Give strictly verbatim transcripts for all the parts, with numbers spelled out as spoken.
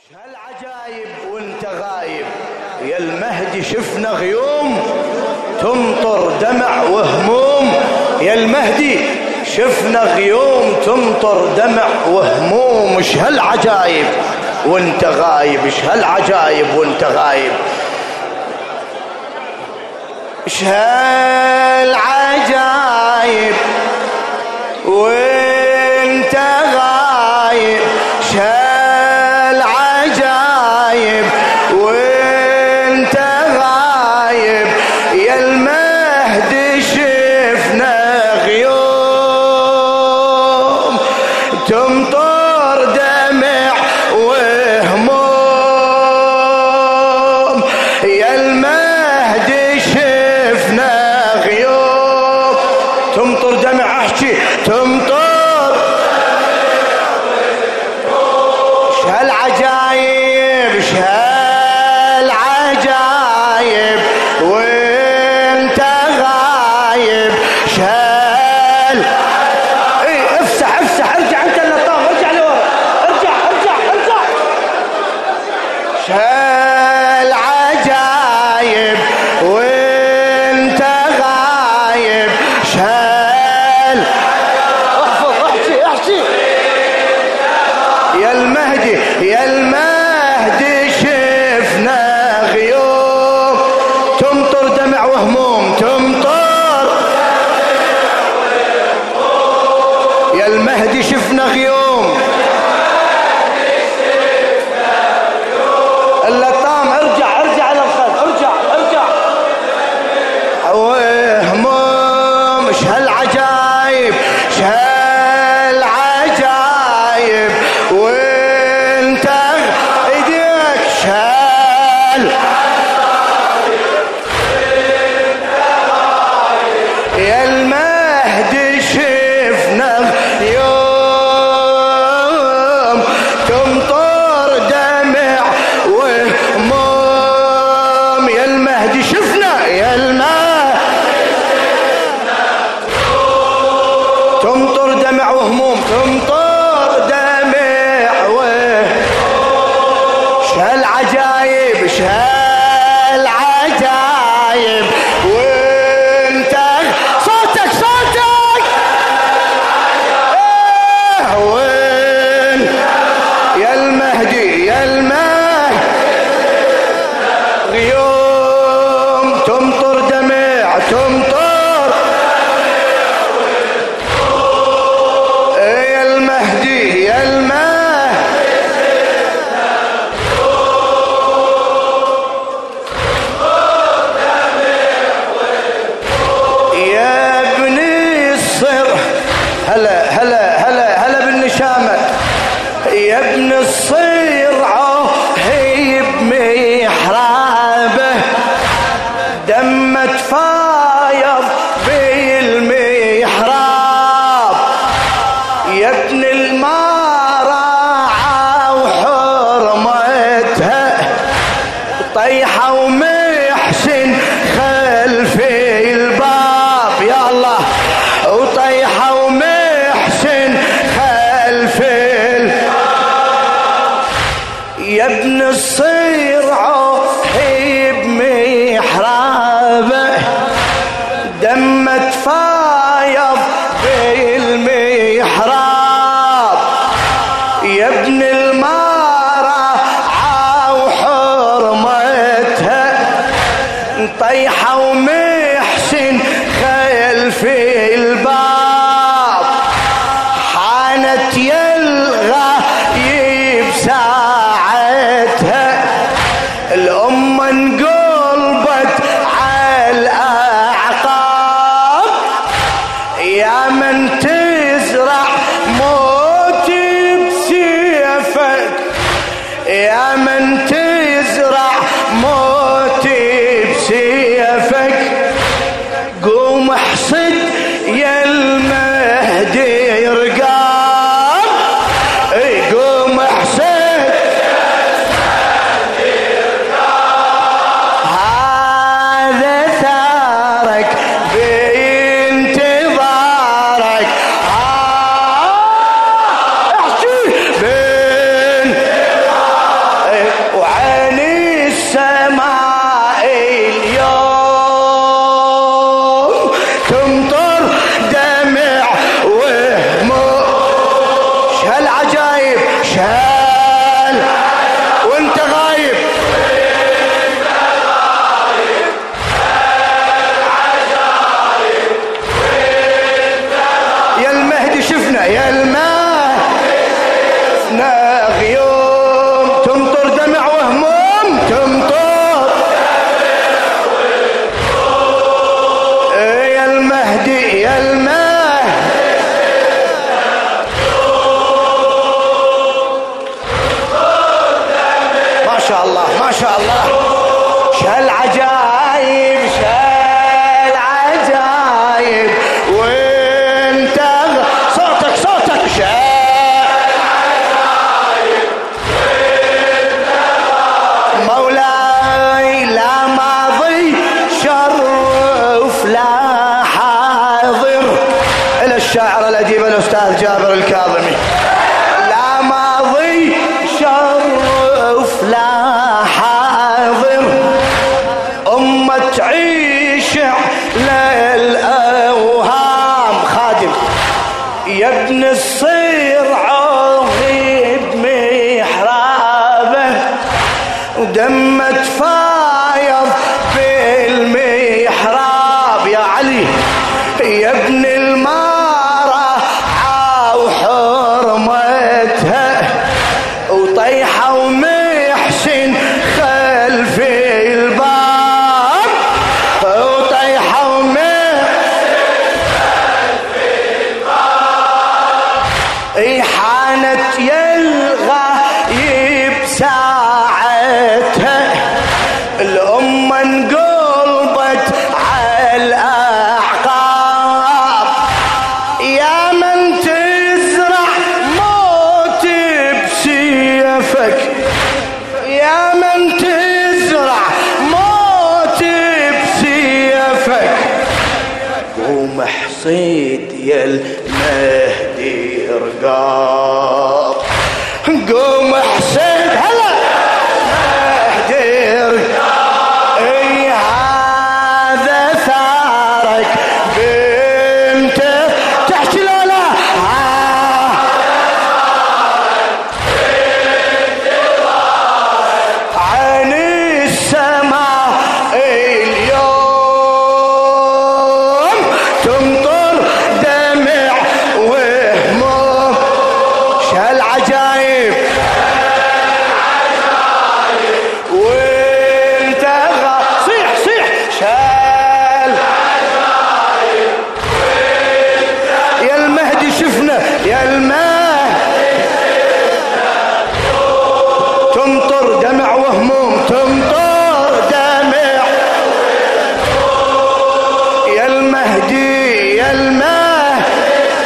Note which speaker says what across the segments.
Speaker 1: هالعجايب وانت غايب يا المهدي، شفنا غيوم تمطر دمع وهموم. يا المهدي شفنا غيوم تمطر دمع وهموم. ايش هالعجايب وانت غايب، ايش هالعجايب وانت غايب، ايش هالعجايب وانت غايب، ايش هالعجايب وانت غايب. يا المهدي شفنا غيوم تمطر دمع وهموم. يا المهدي شفنا غيوم تمطر دمع، احكي تمطر. ايش هالعجايب، ايش هالعجايب وانت غايب، ايش هال اي افسح افسح ارجع انت اللطام، ارجع لورا، ارجع ارجع ارجع. ايش هالعجايب وانت غايب، ايش هال احفظ احكي احكي. يا المهدي يا المهدي شفنا غيوم تمطر دمع وهموم تمطر. يا المهدي شفنا غيوم. اللطام ارجع ارجع للخلف، ارجع ارجع. وهموم. ايش هالعجايب، ايش هالعجايب وانت ايديك، ايش هال. يا المهدي شفنا يوم تمطر دمع وهموم. يا المهدي شفنا، يا المهدي تمطر دمع وهموم تمطر دمع وهموم. ايش هالعجايب، ايش هالعجايب وانت صوتك صوتك ايه وين. يا المهدي يا المهدي غيوم تمطر دمع تمطر. يا المهدي يا المهدي يا ابني الصر. هلا هلا هلا هلا بالنشامة. يا ابن الصيرعة هي بمحرابه دم تفايض بالمحراب. يا ابن المارعة وحرمتها طيحة ومحسن خلف الباب. يا الله. وطيحة ومحسن خلف الباب. يا ابن الصيرعة هي بمحرابه دم تفايض بالمحراب. يا ابن المارعة وحرمتها طيحة ومحسن خلف الباب. حانت يلغى ساعتها الأمة انقلبت على الأعقاب. يا من تزرع موت بسيفك، يا من تزرع موت بسيفك، قوم احصد يا المهدي رقاب. اي قوم احصد هذا ثارك بانتظارك. احكي بين شاء الله ما شاء الله. شهالعجايب شهالعجايب وانت صوتك صوتك شهالعجايب وانت مولاي لا ماضي شرف لا حاضر. إلى الشاعر الأديب الأستاذ جابر الكاظمي. لا ماضي شرف لا حاضر أمة تعيش للأوهام. خادم يا ابن الصير عوضي بمحرابه ودم تفايض بالمحراب. يا علي يا ابن المارة وحرمتها وطيحة ومحسن خلف الباب وطيحة ومحسن خلف الباب. إحانت يلغى بساعتها الأمة انقلبت على الأعقاب. يا من تزرع موت بسيفك يا من تزرع موت بسيفك قوم حصيد يا المهدي رقاب. قوم حصيد هلا مهدي رقاب. اي هذا ثارك بنت تحكي لا لا عن السماء اليوم تمطر دمع وهموم. شهالعجايب وانت غا صيح صيح شال يا المهدي شفنا يا المهدي تمطر دمع وهموم تمطر دمع يا المهدي يا المهدي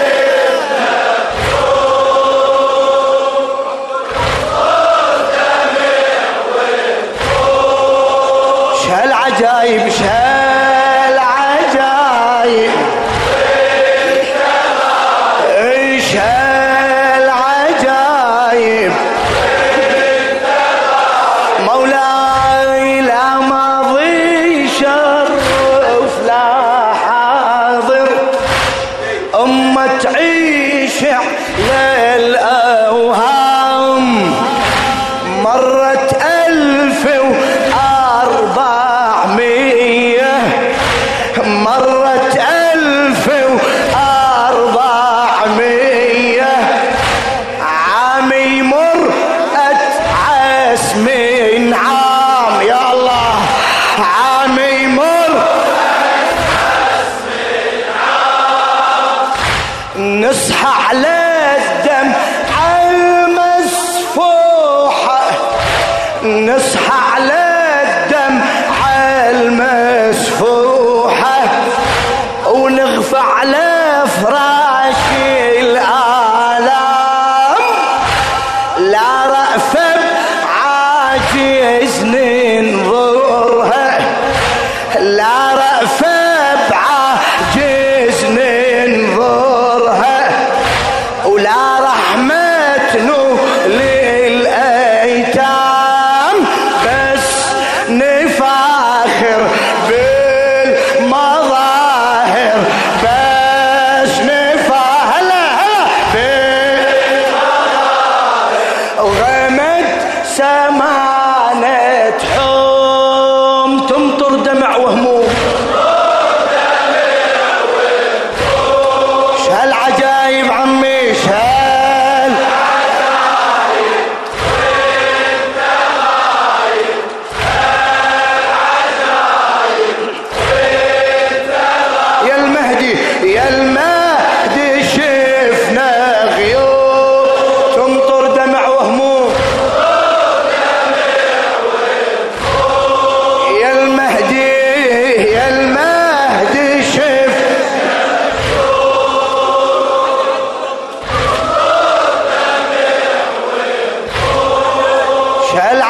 Speaker 1: شهالعجايب شهالعجايب ايش هالعجايب مولاي لا ماضي شرف لا حاضر أمة تعيش للأوهام. مرت ألف وأربعمية مرت ألف وأربعمية عام يمر أتعس من عام. يا الله عام يمر أتعس من عام. نصحى على الدم المسفوحة نصحى على الدم المسفوحة ونغفى على فراش الآلام. لا رأفة عاجز ننظرها لا رأفة بعاجز ننظرها ولا رحمة نو للأيتام. بس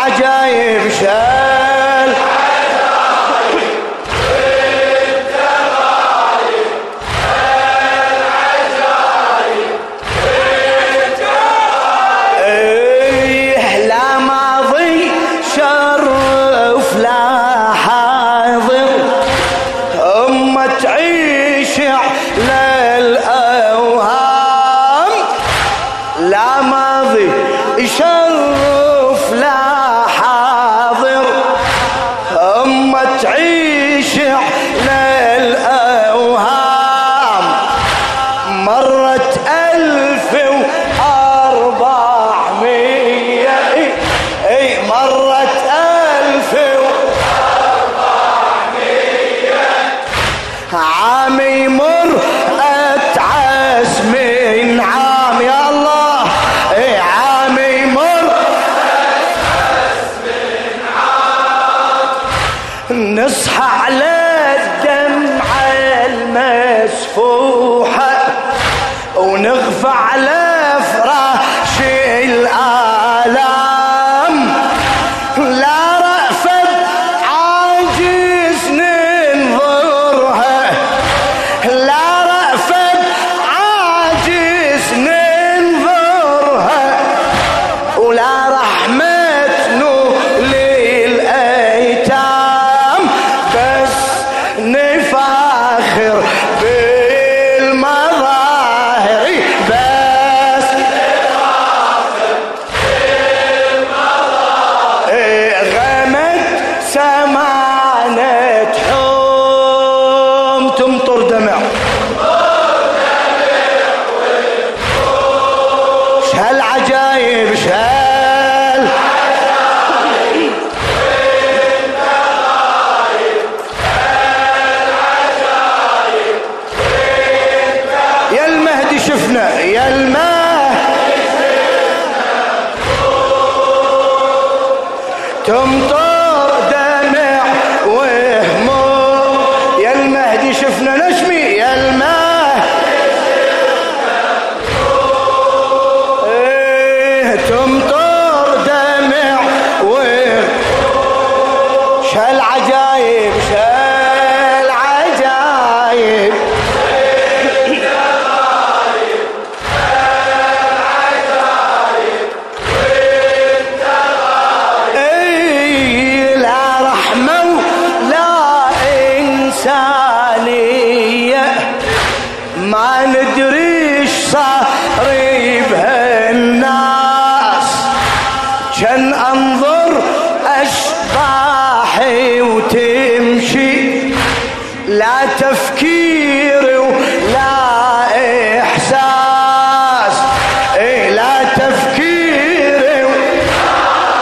Speaker 1: شهالعجايب شهال ايه لا ماضي شرف لا حاضر أمة تعيش على الأوهام لا ماضي شرف لا حاضر أمة تعيش على الأوهام مرت ألف وأربعمية اي, اي مرت ألف وأربعمية عام يمر أتعس من عام يا الله اي عام يمر أتعس من عام نصحى على الدمعة المسفوحة ونغفى على فراش الآلام لا رأفت عاجز ننظرها لا رأفت عاجز ننظرها ولا رحمة نول الأيتام بس نفاخر بالمظاهر بس نفاخر بالمظاهر غمت سمانة حوم تمطر دمع شهالعجايب شهال يا المهدي شفنا يا المهدي تمطر دمع وهموم يا المهدي شفنا نشمي يا المهدي ايه تمطر دمع وهموم شهالعجايب شهالعجايب ما ندريش صار بهالناس كان انظر اشباحي وتمشي لا تفكير ولا احساس اي لا تفكير ولا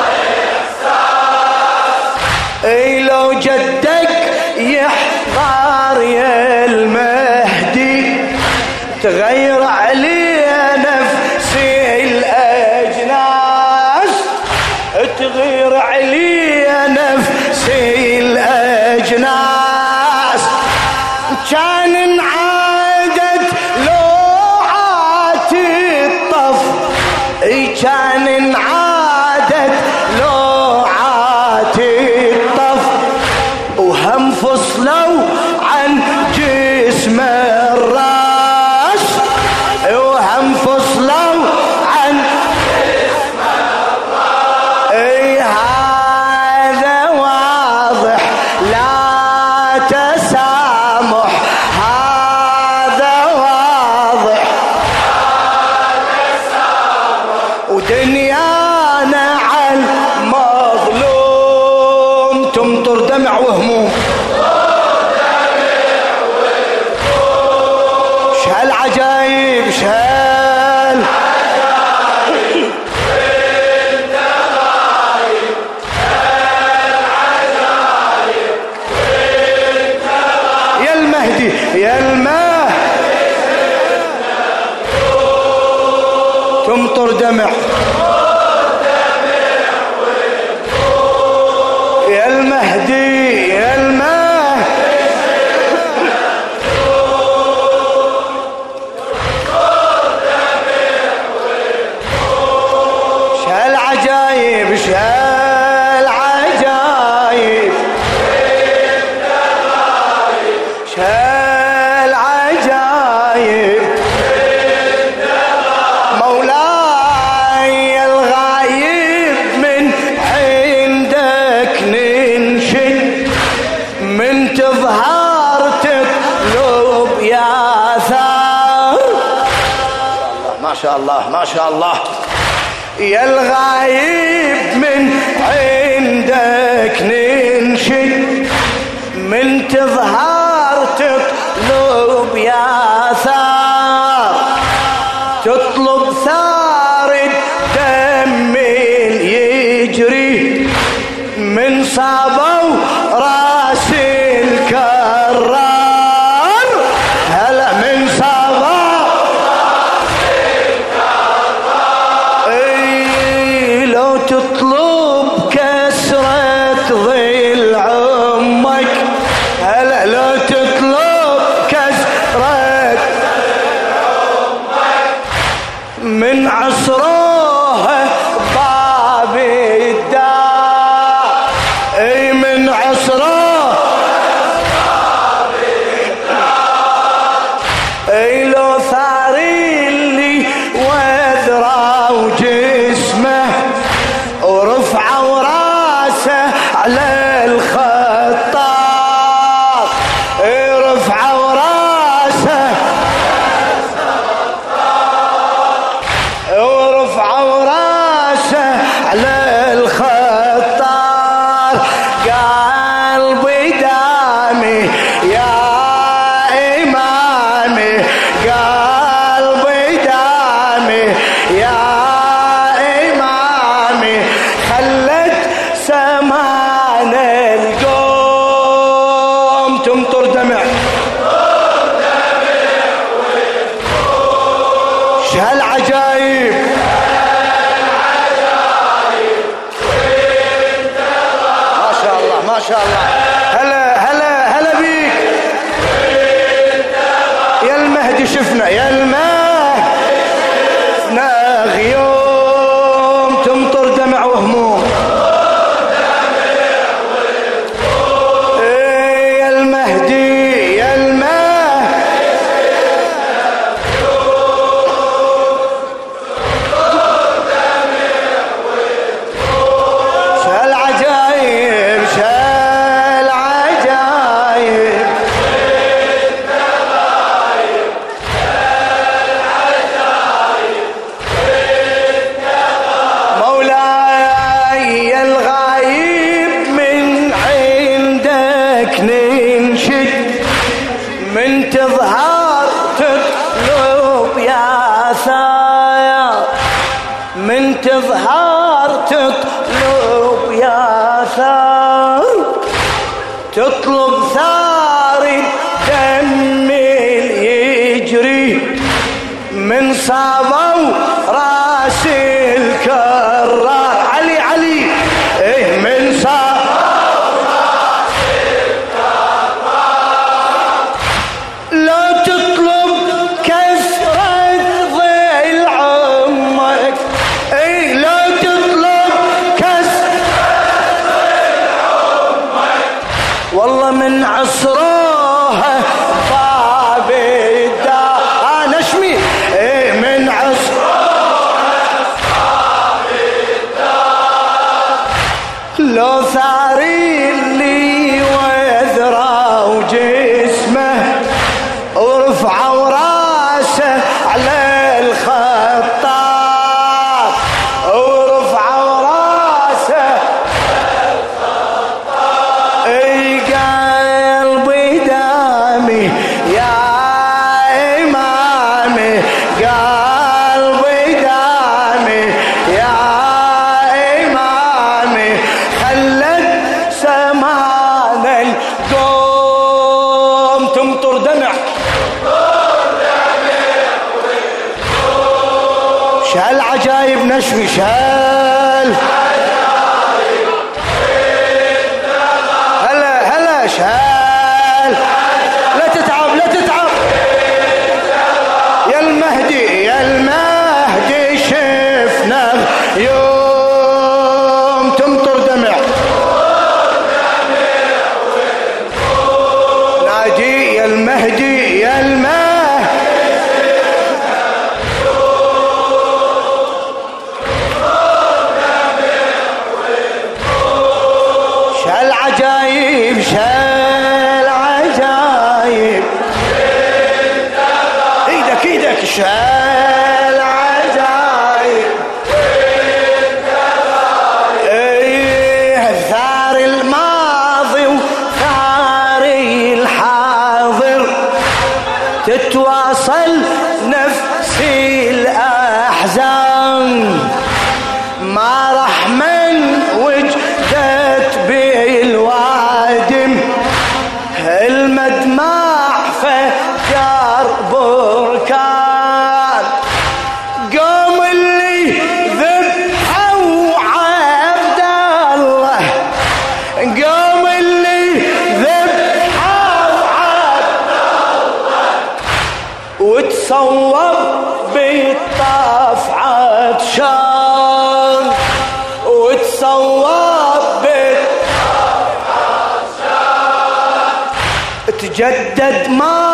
Speaker 1: احساس اي لو جدك يحضر يا المهدي تغير عليه نفسي الأجناس تغير عليه نفسي الأجناس كان انعادت لوعات الطف كان انعادت لوعات الطف وهم فصلوا عن جسم الراس وهم فصلوا عن جسم الراس اي هذا واضح لا تسامح هذا واضح لا تسامح ودنيانا على المظلوم تمطر دمع وهموم شهالعجايب شهال وانت غايب شهالعجايب وانت غايب يا المهدي يا المهدي تمطر دمع يا المهدي يا المهدي شهالعجايب شهال شاء الله ما شاء الله. يا الغايب من عندك ننشد، من تظهر تطلب يا ثار، تطلب ثار الدم يجري من صابوا راس الكرار. هلا من صابوا راس الكرار. اي لو تطلب كسرة ظل عمك، هلا لو تطلب كسرة عمك من عصروها باب الدار. اي من عصره باب الدار. اي لو ثاري اللي وذرى وجسمه ورفعوا راسه على الخطاط. اي رفعوا راسه ورفعوا راسه على الخطار. قلبي دامي يا إمامي، قلبي دامي يا إمامي، خلت سمان القوم تمطر دمع. شهالعجايب ما شاء الله ما شاء الله. هلا هلا هلا بيك يا المهدي. شفنا يا المهدي شفنا غيوم تمطر دمع وهموم. إيه يا المهدي يا المهدي شهالعجايب شهالعجايب مولاي. يا الغايب من عندك ننشد، من تظهر تطلب يا ثار، من تظهر تطلب يا ثار، تطلب ثار الدم يجري من صابوا راس الكرار. علي علي ايه من صابوا راس الكرار. لو تطلب كسرة ظل عمك، اي لو تطلب كسرة ظل عمك، والله من عصروها باب الدار. آه نشمي ايه من عصروها باب الدار. لو ثاري اللي وذرى وجسمه ورفعوا راسه على الخطاط، ورفعوا راسه على الخطاط. اي قلبي دامي يا إمامي، قلبي دامي يا إمامي، خلت سمان القوم تمطر دمع. شهالعجايب نشوي شهال. هلا هلا شهال. لا تتعب لا تتعب يا المهدي يا المهدي. شفنا يوم تمطر دمع. نادي يا المهدي يا المهدي. شهالعجايب شهالعجايب ايدك ايدك شهالعجايب وتصوب بالطاف عطشان وتصوب بالطاف عطشان تجدد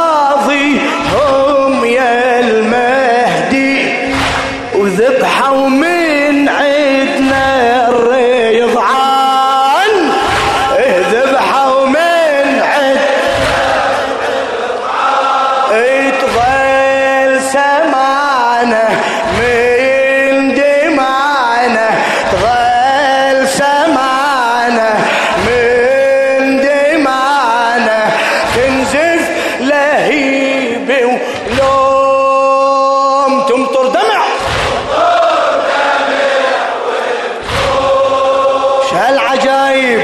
Speaker 1: ماضيهم يا المهدي وذبحوا من عيدنا الرضعان ذبحوا من عيدنا تظل سمعنا من دمعنا تظل سمعنا من دمعنا تنزف لهيب ولوم تمطر دمع شهالعجايب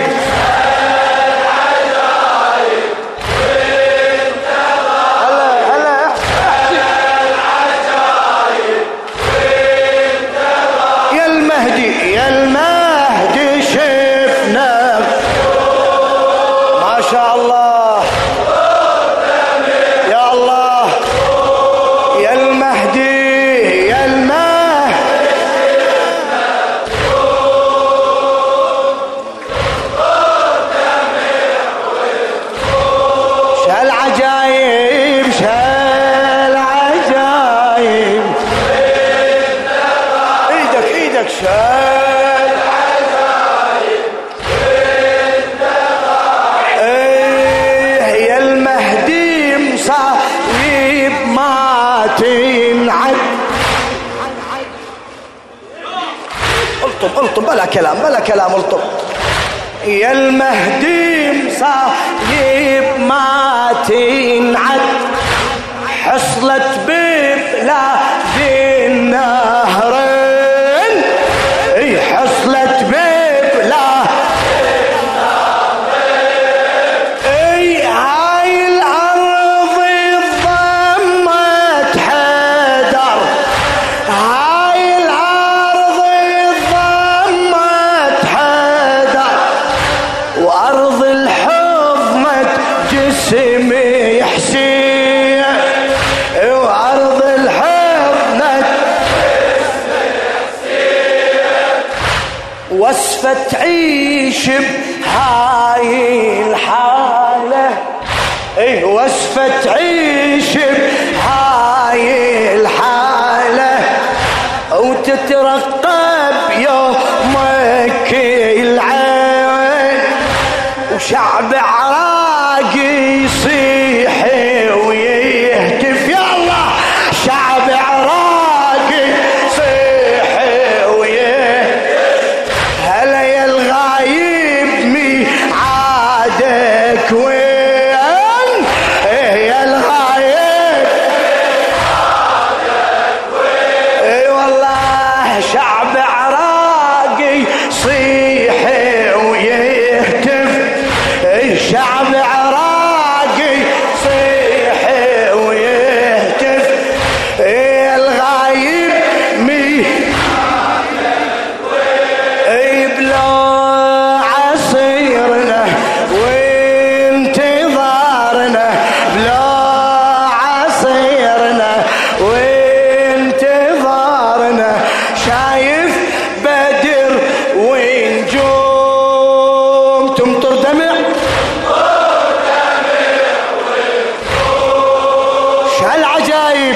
Speaker 1: هلا هلا يا المهدي يا المهدي شفنا ما شاء الله يا الله يا المهدي يا المهدي شهالعجايب شهالعجايب ايدك ايدك شهالعجايب ايه يا المهدي مصايب ما تنعد الطب الطب بلا كلام بلا كلام الطب يا المهدي مصايب ما تنعد حصلت ببلاد النهرين اي حصلت ببلاد اي هاي الارض ضمت حدر هاي الارض ضمت حدر وارض الحضمت جسمي حسين وارض الحضمت وصفة تعيش بهاي الحالة ايه وصفة تعيش بهاي الحالة وتترقب يومك العين وشعب عراقي يصيح ويهتف يا الله شعب عراقي يصيح ويهتف هلا يا الغايب ميعادك وين ايه يا الغايب ميعادك وين اي والله شعب عراقي يصيح ويهتف شعب عراقي صيح ويهتف ايه الغايب مي ايه بلا عصيرنا وانتظارنا بلا عصيرنا وانتظارنا شايف بدر ونجوم تمطر دمع شهالعجايب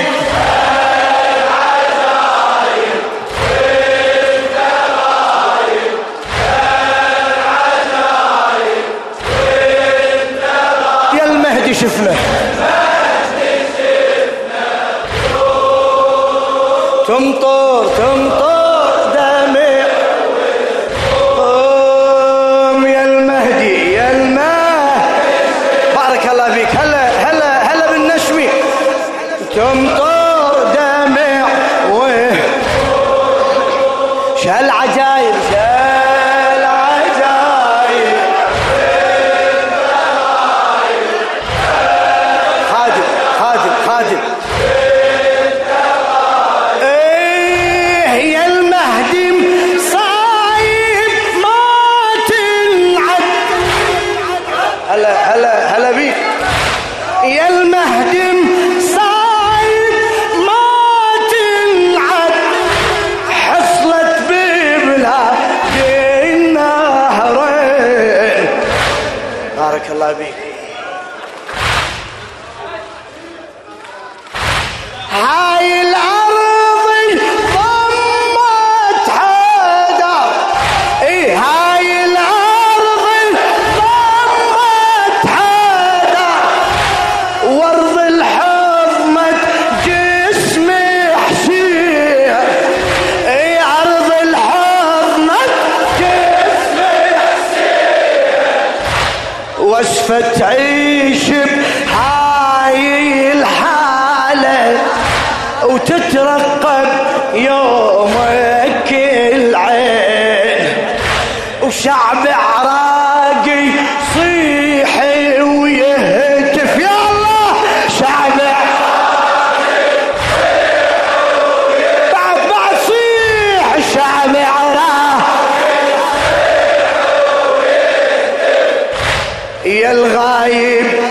Speaker 1: يا المهدي شفنا تمطر تمطر دمع قوم يا المهدي يا المهدي بارك الله فيك هلا هلا هلا بالنشمي تمطر دمع و شهالعجايب شهالعجايب خادم خادم خادم اي حياك الله بيك. هاي الأرض ضمت حيدر، اي هاي الأرض ضمت حيدر، وارض الحضمت جسمي حسين، اي أرض الحضمت جسمي حسين، واسفة تعيش بهاي الحالة وتترقب يومك العين، وشعب عراقي صيح ويهتف يا الله، شعب عراقي صيح ويهتف، بعد بعد صيح شعب عراقي صيح ويهتف، يا الغايب